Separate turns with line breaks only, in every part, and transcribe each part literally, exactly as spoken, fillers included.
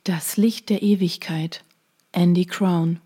Das Licht der Ewigkeit, Andy Crown.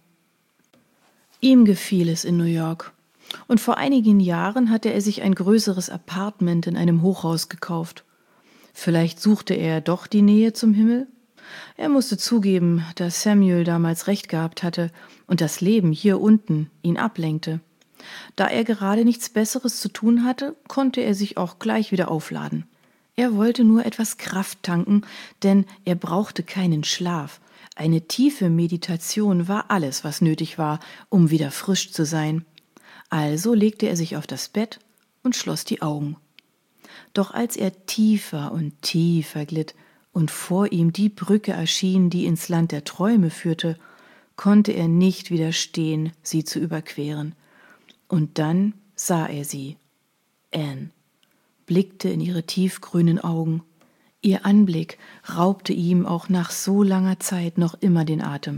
Ihm gefiel es in New York, und vor einigen Jahren hatte er sich ein größeres Appartement in einem Hochhaus gekauft. Vielleicht suchte er doch die Nähe zum Himmel? Er musste zugeben, dass Samuel damals recht gehabt hatte und das Leben hier unten ihn ablenkte. Da er gerade nichts Besseres zu tun hatte, konnte er sich auch gleich wieder aufladen. Er wollte nur etwas Kraft tanken, denn er brauchte keinen Schlaf. Eine tiefe Meditation war alles, was nötig war, um wieder frisch zu sein. Also legte er sich auf das Bett und schloss die Augen. Doch als er tiefer und tiefer glitt und vor ihm die Brücke erschien, die ins Land der Träume führte, konnte er nicht widerstehen, sie zu überqueren. Und dann sah er sie, Anne, blickte in ihre tiefgrünen Augen. Ihr Anblick raubte ihm auch nach so langer Zeit noch immer den Atem.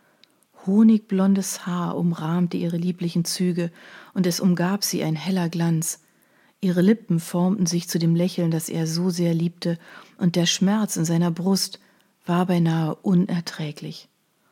Honigblondes Haar umrahmte ihre lieblichen Züge, und es umgab sie ein heller Glanz. Ihre Lippen formten sich zu dem Lächeln, das er so sehr liebte, und der Schmerz in seiner Brust war beinahe unerträglich.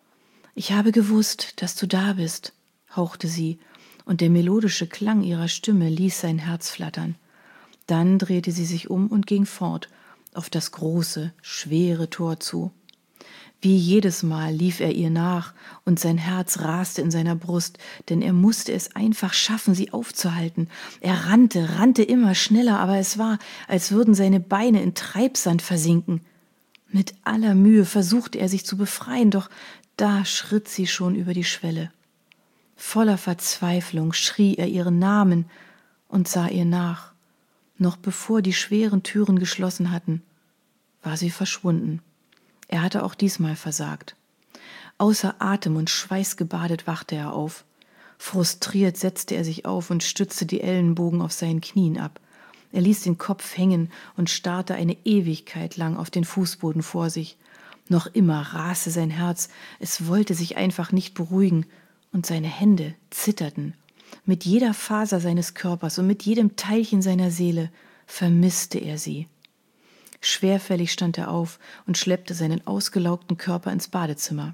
»Ich habe gewusst, dass du da bist«, hauchte sie, und der melodische Klang ihrer Stimme ließ sein Herz flattern. Dann drehte sie sich um und ging fort, auf das große, schwere Tor zu. Wie jedes Mal lief er ihr nach, und sein Herz raste in seiner Brust, denn er musste es einfach schaffen, sie aufzuhalten. Er rannte, rannte immer schneller, aber es war, als würden seine Beine in Treibsand versinken. Mit aller Mühe versuchte er sich zu befreien, doch da schritt sie schon über die Schwelle. Voller Verzweiflung schrie er ihren Namen und sah ihr nach. Noch bevor die schweren Türen geschlossen hatten, war sie verschwunden. Er hatte auch diesmal versagt. Außer Atem und schweißgebadet wachte er auf. Frustriert setzte er sich auf und stützte die Ellenbogen auf seinen Knien ab. Er ließ den Kopf hängen und starrte eine Ewigkeit lang auf den Fußboden vor sich. Noch immer raste sein Herz, es wollte sich einfach nicht beruhigen, und seine Hände zitterten. Mit jeder Faser seines Körpers und mit jedem Teilchen seiner Seele vermisste er sie. Schwerfällig stand er auf und schleppte seinen ausgelaugten Körper ins Badezimmer.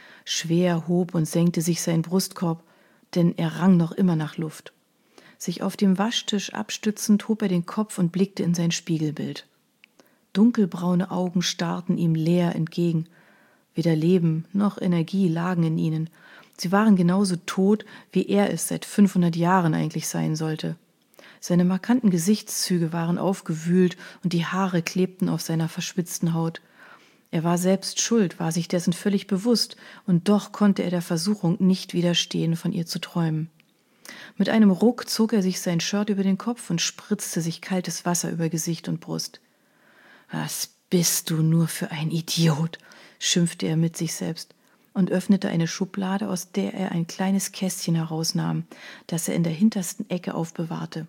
Schwer hob und senkte sich sein Brustkorb, denn er rang noch immer nach Luft. Sich auf dem Waschtisch abstützend, hob er den Kopf und blickte in sein Spiegelbild. Dunkelbraune Augen starrten ihm leer entgegen. Weder Leben noch Energie lagen in ihnen. Sie waren genauso tot, wie er es seit fünfhundert Jahren eigentlich sein sollte. Seine markanten Gesichtszüge waren aufgewühlt und die Haare klebten auf seiner verschwitzten Haut. Er war selbst schuld, war sich dessen völlig bewusst, und doch konnte er der Versuchung nicht widerstehen, von ihr zu träumen. Mit einem Ruck zog er sich sein Shirt über den Kopf und spritzte sich kaltes Wasser über Gesicht und Brust. »Was bist du nur für ein Idiot«, schimpfte er mit sich selbst und öffnete eine Schublade, aus der er ein kleines Kästchen herausnahm, das er in der hintersten Ecke aufbewahrte.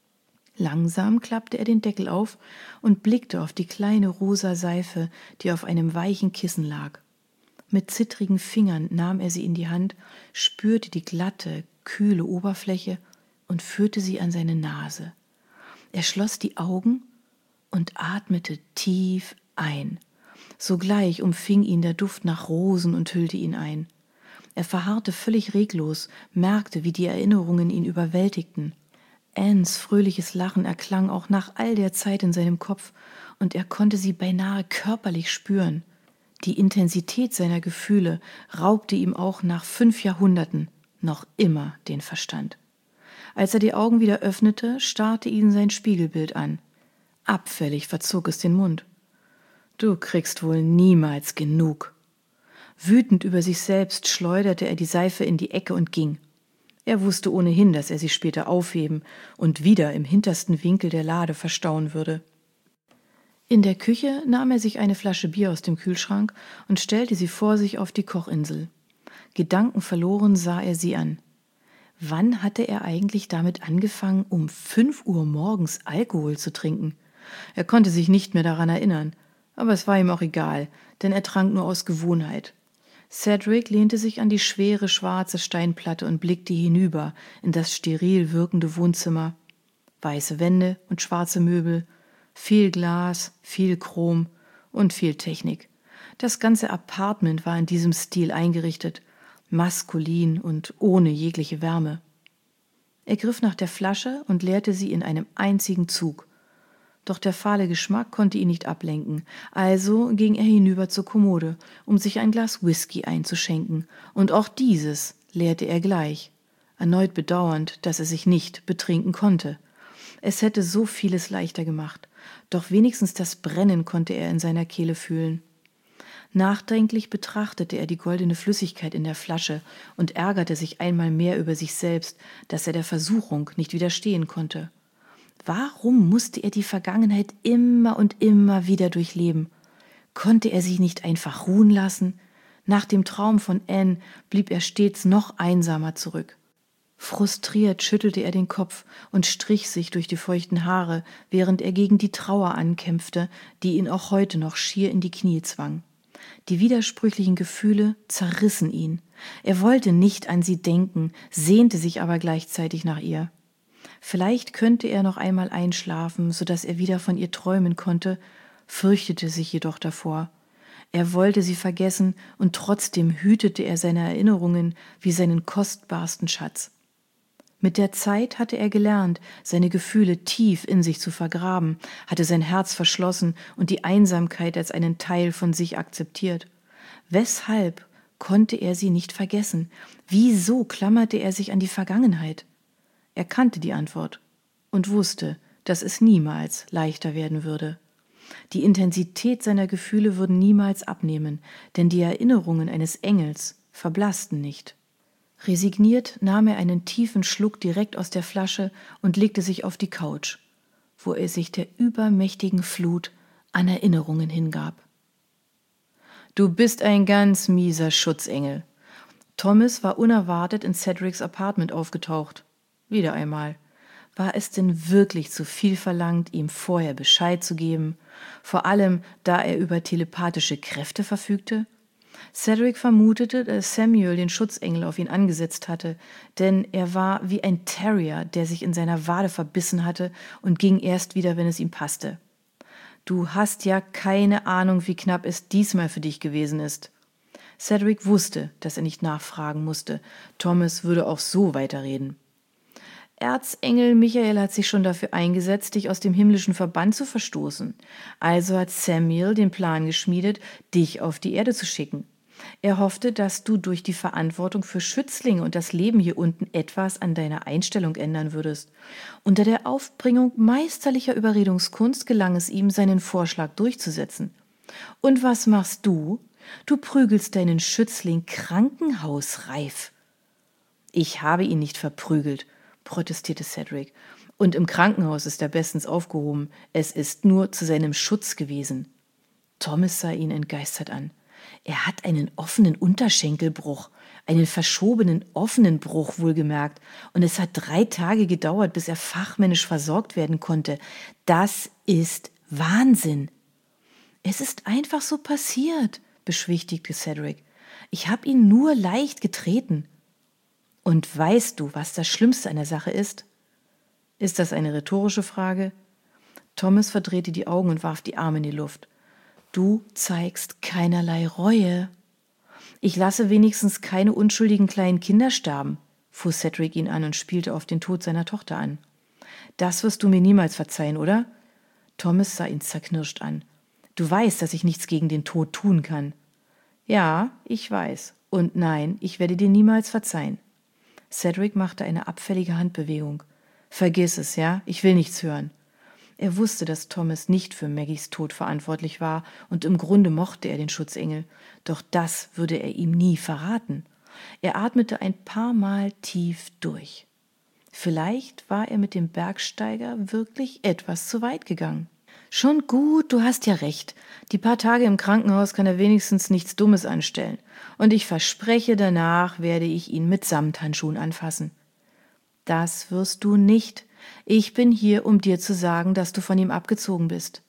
Langsam klappte er den Deckel auf und blickte auf die kleine rosa Seife, die auf einem weichen Kissen lag. Mit zittrigen Fingern nahm er sie in die Hand, spürte die glatte, kühle Oberfläche und führte sie an seine Nase. Er schloss die Augen und atmete tief ein. Sogleich umfing ihn der Duft nach Rosen und hüllte ihn ein. Er verharrte völlig reglos, merkte, wie die Erinnerungen ihn überwältigten. Annes fröhliches Lachen erklang auch nach all der Zeit in seinem Kopf, und er konnte sie beinahe körperlich spüren. Die Intensität seiner Gefühle raubte ihm auch nach fünf Jahrhunderten noch immer den Verstand. Als er die Augen wieder öffnete, starrte ihn sein Spiegelbild an. Abfällig verzog es den Mund. »Du kriegst wohl niemals genug.« Wütend über sich selbst schleuderte er die Seife in die Ecke und ging. Er wusste ohnehin, dass er sie später aufheben und wieder im hintersten Winkel der Lade verstauen würde. In der Küche nahm er sich eine Flasche Bier aus dem Kühlschrank und stellte sie vor sich auf die Kochinsel. Gedankenverloren sah er sie an. Wann hatte er eigentlich damit angefangen, um fünf Uhr morgens Alkohol zu trinken? Er konnte sich nicht mehr daran erinnern, aber es war ihm auch egal, denn er trank nur aus Gewohnheit. Cedric lehnte sich an die schwere schwarze Steinplatte und blickte hinüber in das steril wirkende Wohnzimmer. Weiße Wände und schwarze Möbel, viel Glas, viel Chrom und viel Technik. Das ganze Apartment war in diesem Stil eingerichtet, maskulin und ohne jegliche Wärme. Er griff nach der Flasche und leerte sie in einem einzigen Zug. Doch der fahle Geschmack konnte ihn nicht ablenken, also ging er hinüber zur Kommode, um sich ein Glas Whisky einzuschenken, und auch dieses leerte er gleich, erneut bedauernd, dass er sich nicht betrinken konnte. Es hätte so vieles leichter gemacht, doch wenigstens das Brennen konnte er in seiner Kehle fühlen. Nachdenklich betrachtete er die goldene Flüssigkeit in der Flasche und ärgerte sich einmal mehr über sich selbst, dass er der Versuchung nicht widerstehen konnte. Warum musste er die Vergangenheit immer und immer wieder durchleben? Konnte er sich nicht einfach ruhen lassen? Nach dem Traum von Anne blieb er stets noch einsamer zurück. Frustriert schüttelte er den Kopf und strich sich durch die feuchten Haare, während er gegen die Trauer ankämpfte, die ihn auch heute noch schier in die Knie zwang. Die widersprüchlichen Gefühle zerrissen ihn. Er wollte nicht an sie denken, sehnte sich aber gleichzeitig nach ihr. Vielleicht könnte er noch einmal einschlafen, so dass er wieder von ihr träumen konnte, fürchtete sich jedoch davor. Er wollte sie vergessen, und trotzdem hütete er seine Erinnerungen wie seinen kostbarsten Schatz. Mit der Zeit hatte er gelernt, seine Gefühle tief in sich zu vergraben, hatte sein Herz verschlossen und die Einsamkeit als einen Teil von sich akzeptiert. Weshalb konnte er sie nicht vergessen? Wieso klammerte er sich an die Vergangenheit? Er kannte die Antwort und wusste, dass es niemals leichter werden würde. Die Intensität seiner Gefühle würden niemals abnehmen, denn die Erinnerungen eines Engels verblassten nicht. Resigniert nahm er einen tiefen Schluck direkt aus der Flasche und legte sich auf die Couch, wo er sich der übermächtigen Flut an Erinnerungen hingab. »Du bist ein ganz mieser Schutzengel.« Thomas war unerwartet in Cedrics Apartment aufgetaucht. Wieder einmal. War es denn wirklich zu viel verlangt, ihm vorher Bescheid zu geben, vor allem da er über telepathische Kräfte verfügte? Cedric vermutete, dass Samuel den Schutzengel auf ihn angesetzt hatte, denn er war wie ein Terrier, der sich in seiner Wade verbissen hatte und ging erst wieder, wenn es ihm passte. »Du hast ja keine Ahnung, wie knapp es diesmal für dich gewesen ist.« Cedric wusste, dass er nicht nachfragen musste. Thomas würde auch so weiterreden. Erzengel Michael hat sich schon dafür eingesetzt, dich aus dem himmlischen Verband zu verstoßen. Also hat Samuel den Plan geschmiedet, dich auf die Erde zu schicken. Er hoffte, dass du durch die Verantwortung für Schützlinge und das Leben hier unten etwas an deiner Einstellung ändern würdest. Unter der Aufbringung meisterlicher Überredungskunst gelang es ihm, seinen Vorschlag durchzusetzen. Und was machst du? Du prügelst deinen Schützling krankenhausreif. Ich habe ihn nicht verprügelt, protestierte Cedric. Und im Krankenhaus ist er bestens aufgehoben. Es ist nur zu seinem Schutz gewesen. Thomas sah ihn entgeistert an. Er hat einen offenen Unterschenkelbruch, einen verschobenen offenen Bruch wohlgemerkt, und es hat drei Tage gedauert, bis er fachmännisch versorgt werden konnte. Das ist Wahnsinn. Es ist einfach so passiert, beschwichtigte Cedric. Ich habe ihn nur leicht getreten. Und weißt du, was das Schlimmste an der Sache ist? Ist das eine rhetorische Frage? Thomas verdrehte die Augen und warf die Arme in die Luft. Du zeigst keinerlei Reue. Ich lasse wenigstens keine unschuldigen kleinen Kinder sterben, fuhr Cedric ihn an und spielte auf den Tod seiner Tochter an. Das wirst du mir niemals verzeihen, oder? Thomas sah ihn zerknirscht an. Du weißt, dass ich nichts gegen den Tod tun kann. Ja, ich weiß. Und nein, ich werde dir niemals verzeihen. Cedric machte eine abfällige Handbewegung. Vergiss es, ja? Ich will nichts hören. Er wusste, dass Thomas nicht für Maggies Tod verantwortlich war, und im Grunde mochte er den Schutzengel, doch das würde er ihm nie verraten. Er atmete ein paar Mal tief durch. Vielleicht war er mit dem Bergsteiger wirklich etwas zu weit gegangen. Schon gut, du hast ja recht. Die paar Tage im Krankenhaus kann er wenigstens nichts Dummes anstellen. Und ich verspreche, danach werde ich ihn mit Samthandschuhen anfassen. Das wirst du nicht. Ich bin hier, um dir zu sagen, dass du von ihm abgezogen bist.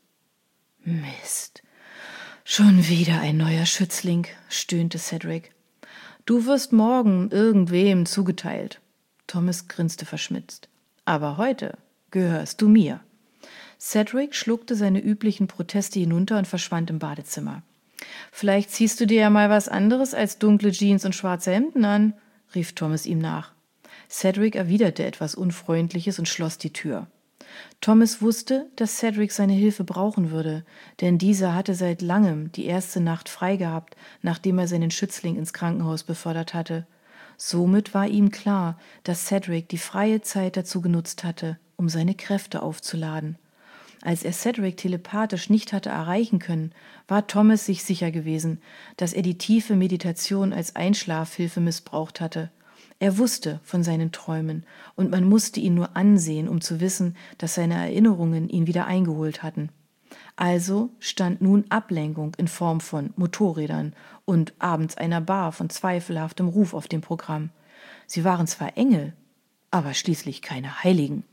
Mist. Schon wieder ein neuer Schützling, stöhnte Cedric. Du wirst morgen irgendwem zugeteilt. Thomas grinste verschmitzt. Aber heute gehörst du mir. Cedric schluckte seine üblichen Proteste hinunter und verschwand im Badezimmer. Vielleicht ziehst du dir ja mal was anderes als dunkle Jeans und schwarze Hemden an, rief Thomas ihm nach. Cedric erwiderte etwas Unfreundliches und schloss die Tür. Thomas wusste, dass Cedric seine Hilfe brauchen würde, denn dieser hatte seit langem die erste Nacht frei gehabt, nachdem er seinen Schützling ins Krankenhaus befördert hatte. Somit war ihm klar, dass Cedric die freie Zeit dazu genutzt hatte, um seine Kräfte aufzuladen. Als er Cedric telepathisch nicht hatte erreichen können, war Thomas sich sicher gewesen, dass er die tiefe Meditation als Einschlafhilfe missbraucht hatte. Er wusste von seinen Träumen, und man musste ihn nur ansehen, um zu wissen, dass seine Erinnerungen ihn wieder eingeholt hatten. Also stand nun Ablenkung in Form von Motorrädern und abends einer Bar von zweifelhaftem Ruf auf dem Programm. Sie waren zwar Engel, aber schließlich keine Heiligen.